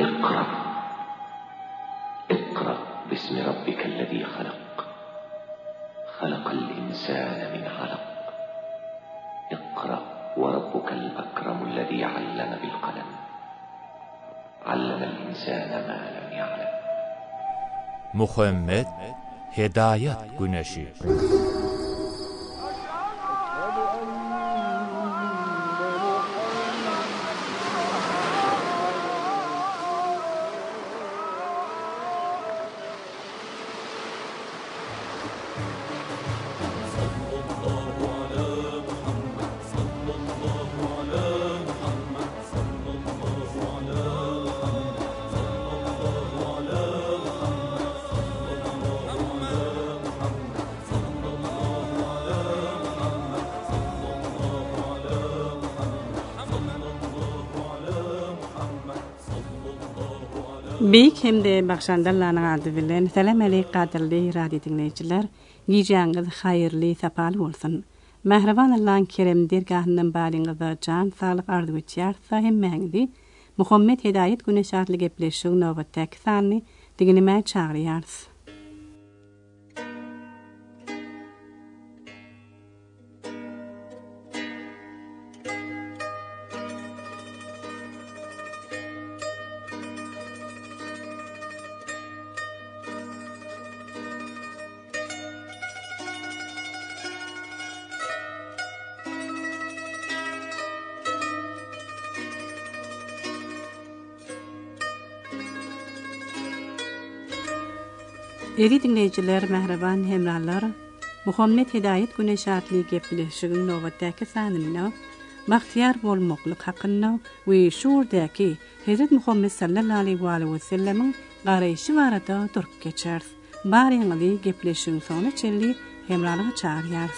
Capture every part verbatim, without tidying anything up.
اقرأ اقرأ باسم ربك الذي خلق خلق الإنسان من علق اقرأ وربك الأكرم الذي علم بالقلم علم الإنسان ما لم يعلم. Muhammed Hidayet Güneşi. Beyk hem de bakşandallanyň ady bilen selam aleyk gaderli radio dinleýijiler, giýýäňiz haýyrly sapal bolsun. Mehriban Allah'ın kerem dergahyndan balyňyza jan saglyk ardy geçýär sahymmäňdi. Muhammed Hidayet Güneşatly gepleşýän nowatdaky sany diňlemä çagyrýarys. Eri dinleyijiler, mehriban hemrallar, Muhammed Hidayet Güneşatly gepleşýän nowatdaky sanyna bagtyar bolmaklyk hakynda we şurdaky Hazrat Muhammed sallallahu aleyhi ve sellemiň garaýşy barada durup geçer. Barýaňyzy gepleşýän soňra çelli hemralyga çagyrýarys.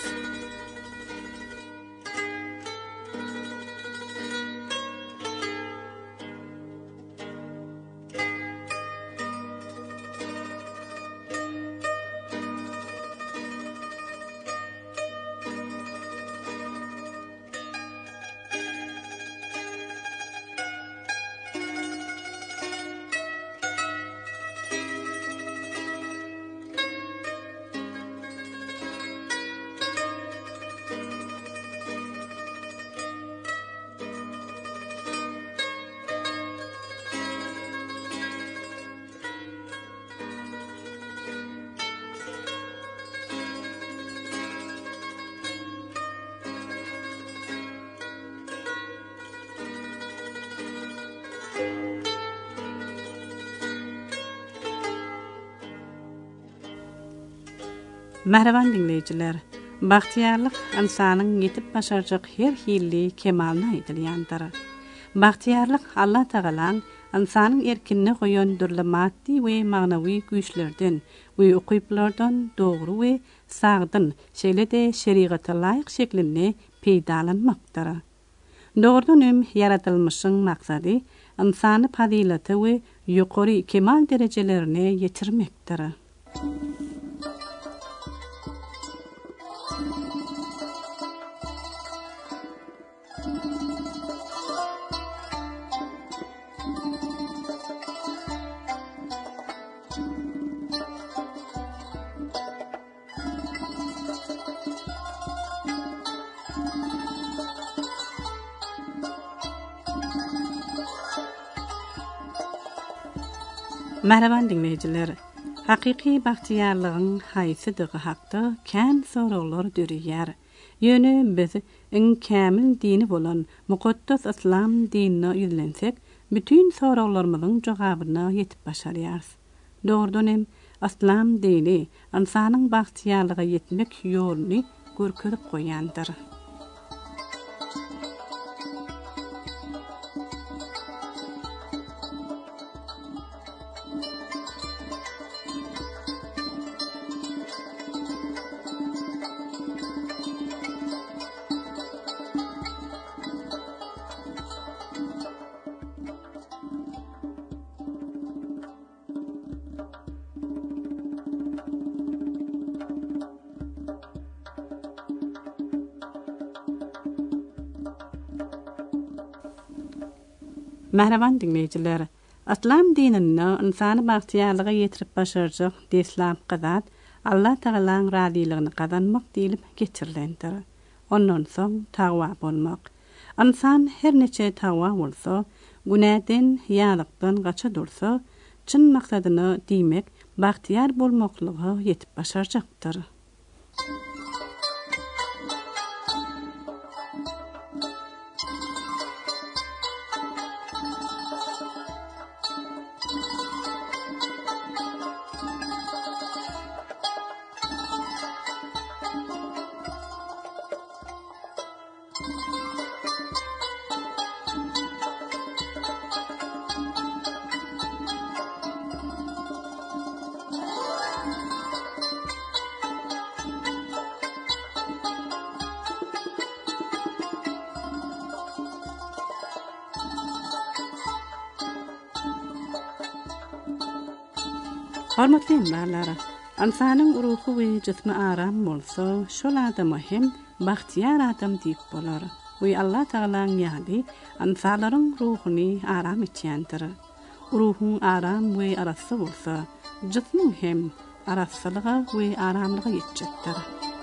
Mehriban dinleyijiler, bagtyarlyk insanyň ýetip başarjak her hilli kemalyna aýdylýandyr. Bagtyarlyk Allah Tagalaň insanyň erkinine goýan dürli maddi we magnawy güýçlerden we ukyplardan dogry we sagdyn şeýle-de şerigaty laýyk şeklinde peýdalanmakdyr. Dogrudan hem yaratylmyşyň maksady insany fazilaty we ýokary kemal derejelerine ýetirmekdir. Merhaban dinleyijiler. Hakyky bagtyarlygyň haýsydygy hakda kän soraglar dürýär. Ýöne biz iň kämil dini bolan mukaddas islam dinine ýüzlensek, bütün soraglarymyzyň jogabyna ýetip başarýarys. Dogrudan hem islam dini insanyň bagtyarlyga ýetmek ýoluny görkezip goýandyr. Mehriban dinleyijiler, Aslam dinini insanı bahtiyarlığa yetirip başaracak deslam qazat Allah Tağalan raziliğini qazanmak deyilip geçirilendir. Ondan soň taqwa bolmak. İnsan her neçe taqwa bolsa, günäden, ýalykdan gaça dursa, çyn maksadyny diýmek, bahtiyar bolmaklygy yetip başarjakdyr. Hormatly barlara, insanyň ruhy we jismi aram bolsa, şol adamy hem bahtiyar adam diýip bolar. Bu Allah Tağalaň ýaly insanlaryň ruhyny aram etýändir. Ruhun aram we arasy bolsa, jismiň hem araslyga we aramlyga ýetjekdir.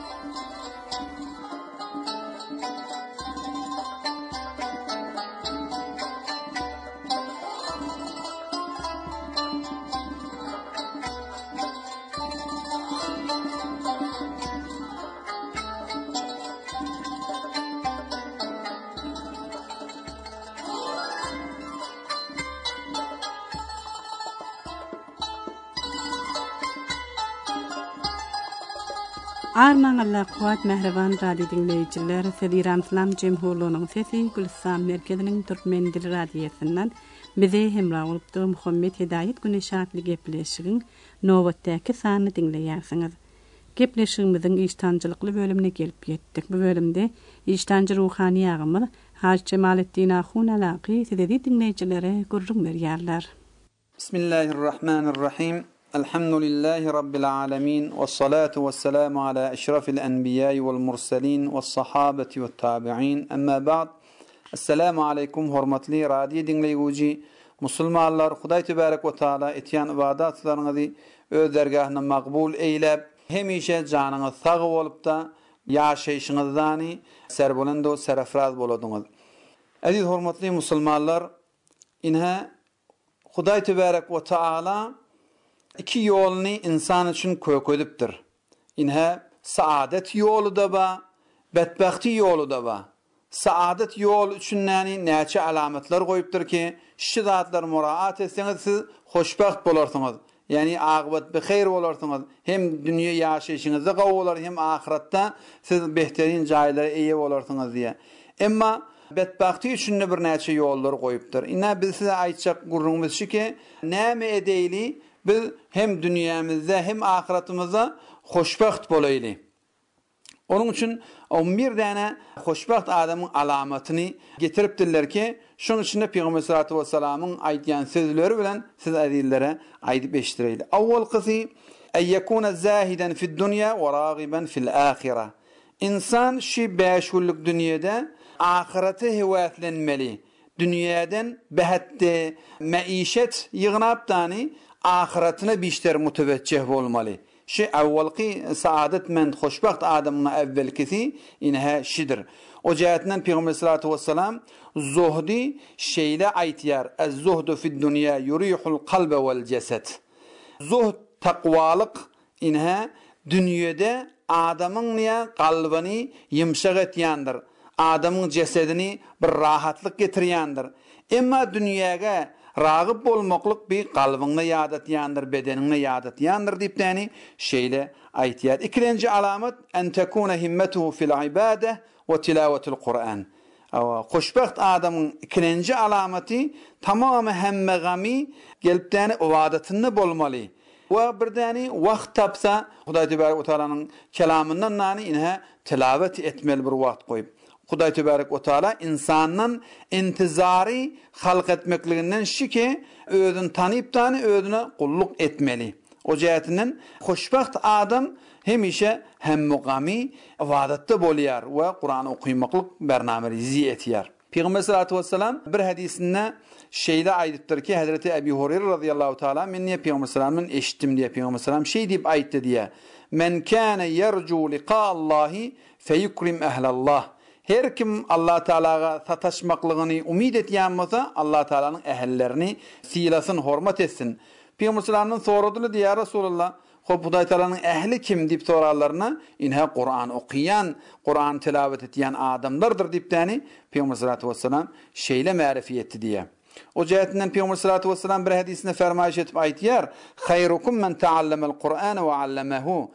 Arman Allah kuat mehreban radio dinleyijiler, Sediram İslam Cemhurluğunyň sesi Gülsam merkeziniň Türkmen dili radiosynyň bize hemra bolup Muhammed Hidayet Güneş adly gepleşigiň nowatdaky sany dinleýärsiňiz. Gepleşigimiziň iştanjylykly bölümine gelip ýetdik. Bu bölümde iştanjy ruhani agamy Haji Cemaletdin Ahun Alaqy sizi dinleýijilere gurrun berýärler. Bismillahirrahmanirrahim. Elhamdülillahi Rabbil alemin. Ve salatu ve selamu ala eşrafil enbiyayı vel mursalin ve sahabeti ve tabi'in. Amma ba'd. Esselamu aleykum hormatly radio dinleýüji musulmanlar. Hudaý tebarek we taala etýän ibadatlaryňyzy öz dergahyna makbul eýlep, hemişe janyňyz sag bolup da ýaşaýşyňyzdan serbolando serafraz boladiňyz. Aziz hormatly musulmanlar, inha Hudaý tebarek we taala iki yolunu insan için köködüpdir. İnha saadet yolu da ba, bedbahti yolu da ba. Saadet yolu için näni näçe alamatlar goýupdyr ki, şu zatlar muraat etseňiz siz hoşbaht bolarsyňyz. Yani agybat bihayr bolarsyňyz. Hem dünýä ýaşaýyşyňyzda gowlar, hem ahiratda siz behterin jaýlara eýe bolarsyňyz diýe. Emma bedbahti üçün bir näçe ýollar goýupdyr. Ina biz size aýtjak gurrunmyz şiki, näme edeyli biz hem dünýämizde hem ahiratymyzda hoşbaht bolayly. Onun üçün o bir däne hoşbaht adamyň alamatyny getiripdirler ki, şoň içinde Peygamber sallallahu aleyhi ve sellem'in aýtýan sözleri bilen siz azizlere aýdyp eşdireyli. Awwal qisy ay yakuna zahiden fi'd dunya we ragiban fi'l ahireh. İnsan şi beş günlük dünýede ahirete hewatlenmeli. Dünýäden behetde maişet ýygnap tany ahiretine bişter müteveccih bolmaly. Şi awwalki saadet-mend hoşbaht adamyň awwelkisi inha şidir. O jähatinden Peygamber sallallahu aleyhi ve sellem zuhdi şeýle aýtýar. Ez-zuhdu fi'd-dunya yurihul qalba wal jasad. Zuhd takwalyk inha dünýede adamyň niýe galbyny ýumşak etýändir. Adamyň jesedini bir rahatlyk getirýändir. Emma dünýäge ragıp bolmaklyk bir galbyňy ýadatýandyr, bedeniňi ýadatýandyr diýip täni şeýle aýtýar. Ikinji alamat en tekuna himmetuhu fil ibadeh we tilawetil Qur'an. Hoşbaht adamyň ikinji alamaty tamamy hemme gamy gelip täni ibadatyny bolmaly. We birdäni wagt tapsa Hudaý tebarek we taalaň kelamyndan nany inha tilawet etmeli bir wagt goýup. Hudaý tebarek we taala insanyň intizary halk etmekliginden şiki özüni tanypdan özüne gulluk etmeli. O jähatinden hoşbaht adam hemişe hem mugamy ibadatda bolýar we Qur'an okuýmaklyk bernameli etýär. Peygamber sallallahu aleyhi ve sellem bir hadisinde şeyde aytıptır ki Hazreti Ebu Hureyre radıyallahu teala men niye Peygamber sallallahu eşittim diye Peygamber sallallahu şey deyip ayıttı diye. Men kana yercu liqa Allahi feyukrim ehlallah. Her kim Allah Teala'ga sataşmaklığını umid etýän bolsa, Allah Teala'nın ähillerini silasyn, hormat etsin. Peygamber sallallahu soradylar diýär Rasulullah, "Hop Hudaý Teala'nın ähli kim?" diýip soralarına, "Inha Kur'an okuyan, Kur'an tilawet etýän adamlardır" diýip täni Peygamber sallallahu aleyhi ve sellem şeýle ma'rifi etdi diye. O cehetinden Peygamber sallallahu aleyhi ve sellem bir hadisinde fermaýş etip aýtýar, "Hayrukum men ta'allama'l Kur'ana we 'allamahu."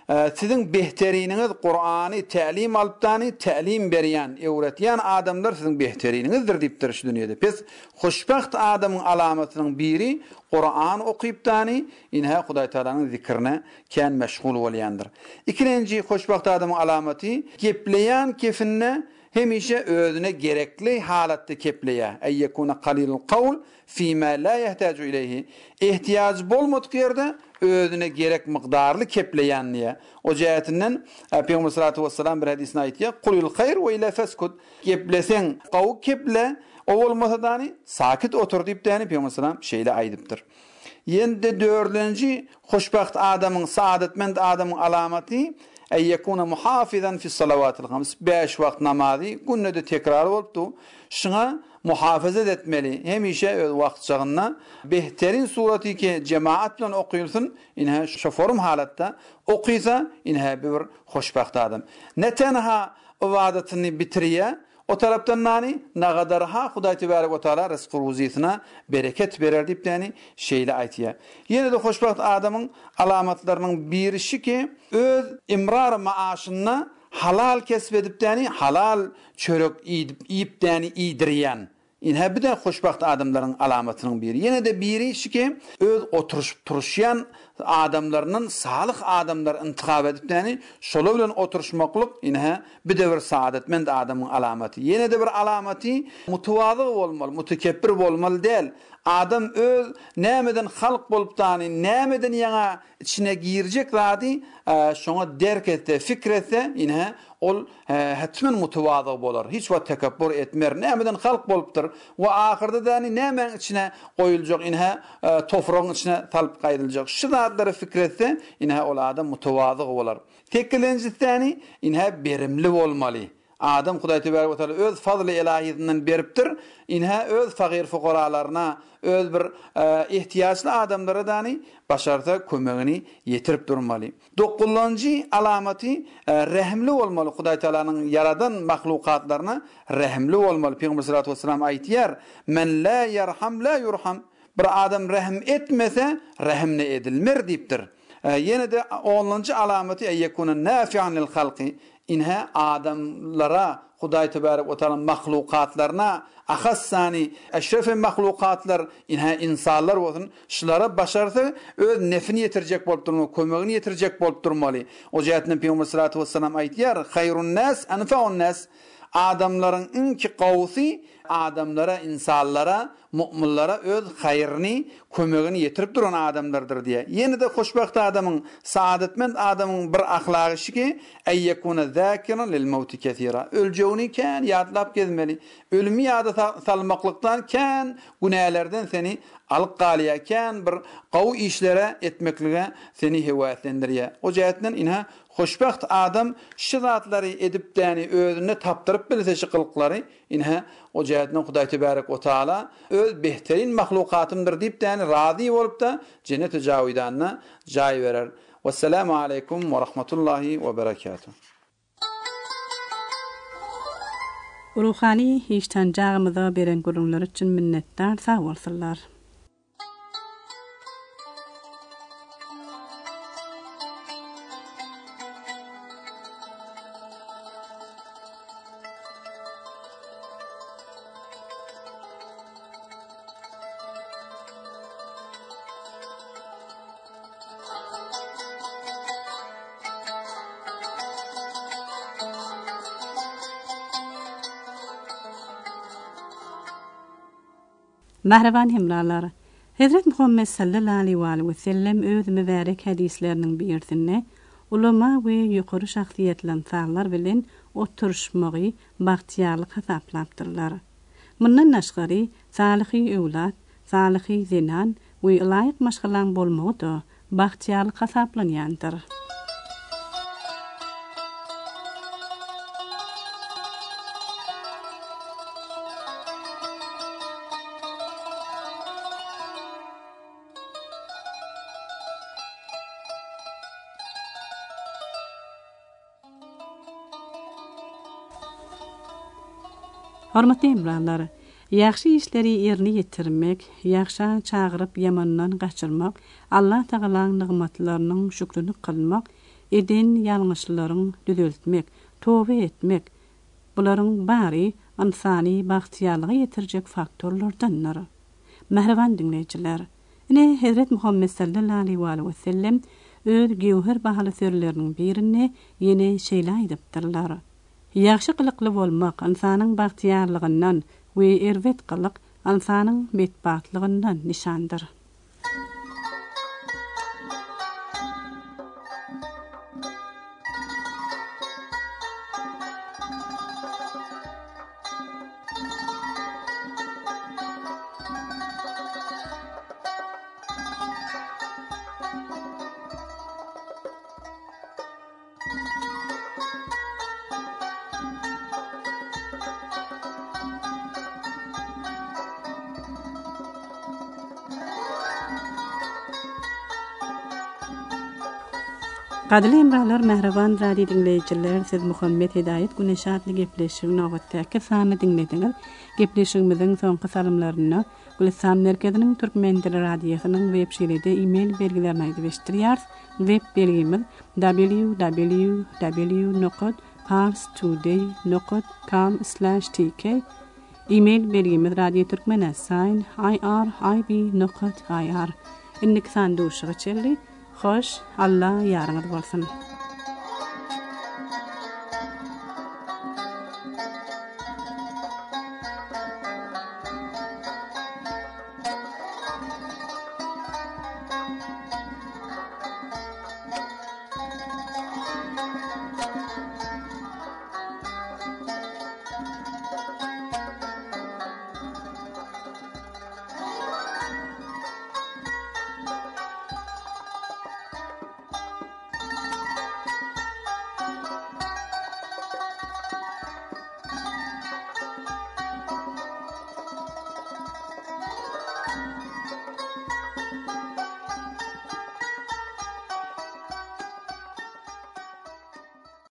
Sizin behteriniz Kur'an'ı ta'lim alıptani, ta'lim berýän, öwretýän adamlar sizin behterinizdir diýipdir şu dünýede. Pes hoşbaht adamyň alamatynyň biri Kur'an okyptani, inha Hudaý Teala'nın zikrine kän meşgul bolýandyr. İkinji hoşbaht adamyň alamaty gepleýän kefinne hemişe özüne gerekli halatda kepleýär. Eyyekuna qalilul qawl fima la yahtacu ileyhi. İhtiýaç bolmadyk ýerde özüne gerek miqdarly kepleýän diye. O jehatinden Peygamber sallallahu aleyhi ve sellem bir hadisinde aýtýar, "Qulul hayr we ila faskut." Keplesen qaw keple, o bolmasa dany sakit otur diýip täni Peygamber sallallahu şeýle aýdypdyr. Ýende dördünji hoşbaht adamyň, saadetmend adamyň alamaty ey yekuna muhafizan fi salavatil hams. beş wagt namazy günde tekrar bolupdy. Şuna muhafazat etmeli. Hemişe öz wagtçagyna behterin suraty ki cemaat bilen okuyulsun. Inha şoforum halatda okuysa inha bir hoşbaht adam. Ne tenha ibadatını bitiriye, o taraftan nani nagadarha Hudaý tebarek we taala rızk ruziýetine bereket berer diýip täni şeýle aýtýar. Ýene de hoşbaht adamyň alamatlarynyň birisi ki öz imrar maaşyna halal kesbedip täni halal çörek iýip täni iýdirýän. Inha bir de hoşbaht adamlaryň alamatynyň biri. Ýene de biri ki öz oturup turuşýan adamlarynyň salyk adamlar intihab edip täni şola bilen oturuşmaklyk inha bir de bir saadetmend adamyň alamaty. Ýene de bir alamaty mutawazı bolmaly, mutekebbir bolmaly däl. Adam öz nämeden halk bolup tany, nämeden ýa içine girjek zady, şoňa derk etse, fikir etse, inha ol hatmen mutawazı bolar. Hiç wagt tekabbür etmer. Nämeden halk bolupdyr we ahyrda dany nämen içine goýuljak, inha tofragyň içine talyp gaýryljak. Şu zatlary fikir etse, inha ol adam mutawazı bolar. Tekilenji täni inha berimli bolmaly. Adam Hudaý tebarek we taala öz fazly ilahiýetinden beripdir. Inha öz faqir fuqaralaryna, öz bir ihtiýaçly adamlara dany başarda kömegini ýetirip durmaly. dokuzunji alamaty rahimli bolmaly. Hudaý Teala'nın yaradan mahlukatlaryna rahimli bolmaly. Peygamber sallallahu aleyhi ve sellem aýtýar, "Men la yerham la yurham." Bir adam rahm etmese rahimne edilmer diýipdir. Ýene de onunji alamaty eýekuna nafi'an lil halqi. İnha adamlara Hudaý tebarek we taala mahlukatlaryna ahassani eşrefe mahlukatlar inha insanlar bolsun şulara başarsa öz nefini yetirjek bolup durmaly, kömegini yetirjek bolup durmaly. O jehatinden Peygamber sallallahu aleyhi ve sellem aýtýar, "Hayrun nas anfa'un nas." Adamların inki qawsy adamlara, insanlara, mu'minlara öz hayryny, kömegini yetirip duran adamlardır diye. Ýene de hoşbaht adamyň, saadetmend adamyň bir ahlaky ki eyyekuna zakiran lil mauti kesira. Öljegini kän ýadlap gezmeli. Ölümi ýada salmaklykdan kän günälerden seni alyp galýar, kän bir gawy işlere etmeklige seni hewaslendirýär. O jehatinden inha hoşbaht adam şu zatlary edip täni özüne tapdyryp bilse kılklary inha o jehatinden Hudaý tebarek we taala öz behterin mahlukatymdyr diýip täni razy bolup da cennet-i jawidanna jaý berer. Vesselamu aleykum we rahmetullahi we berekatuh. Ruhani hiçtanjağımyza beren gurullar üçin minnetdar sağ bolsunlar. Mahraban hemralar. Hazrat Muhammed sallallahu aleyhi ve sellem öz mübarek hadisleriniň birisinde ulama we yuqarı şahsiýetlenler bilen oturuşmagy bagtiyarlyk hasaplapdyrlar. Mundan naşgary salyhy öwlat, salyhy zenan we laýyk maşgalan bolmagy da bagtiyarlyk hasaplanýandyr. Hormatly hemralar, ýaxşy işleri ýerine ýetirmek, ýaxşa çagyryp ýamandan gaçyrmak, Allah Taalaň nigmatlarynyň şükrini kılmak, eden ýalňyşlaryň düzeltmek, toba etmek, bularyň bary insany bagtiyarlyga ýetirjek faktorlardandyr. Mehriban dinleýijiler, ine Hazrat Muhammed sallallahu aleyhi we sellem öz gewher bahaly sözleriniň birini ýene şeýle aýdypdyrlar. Ýaxşy kılykly bolmak insanyň bagtiyarlygyndan we erwet kılık insanyň betbatlygyndan nişandyr. Gadly emralar, mehriban radio dinleýijiler, siz Muhammed Hidayet Güneşatly gepleşigi nowatdaky sany dinlediňiz. Gepleşigimiziň soňky salymlaryny Gülistan merkeziniň türkmen dili radiosynyň web şeýlede e-mail belgilerini aýdyp web belgimiz w w w nokta pars today nokta com slash t k e-mail belgimiz radio-türkmen at irib nokta ir. Innik sandoşygy çelli. Hoş, Allah ýarňyz bolsun.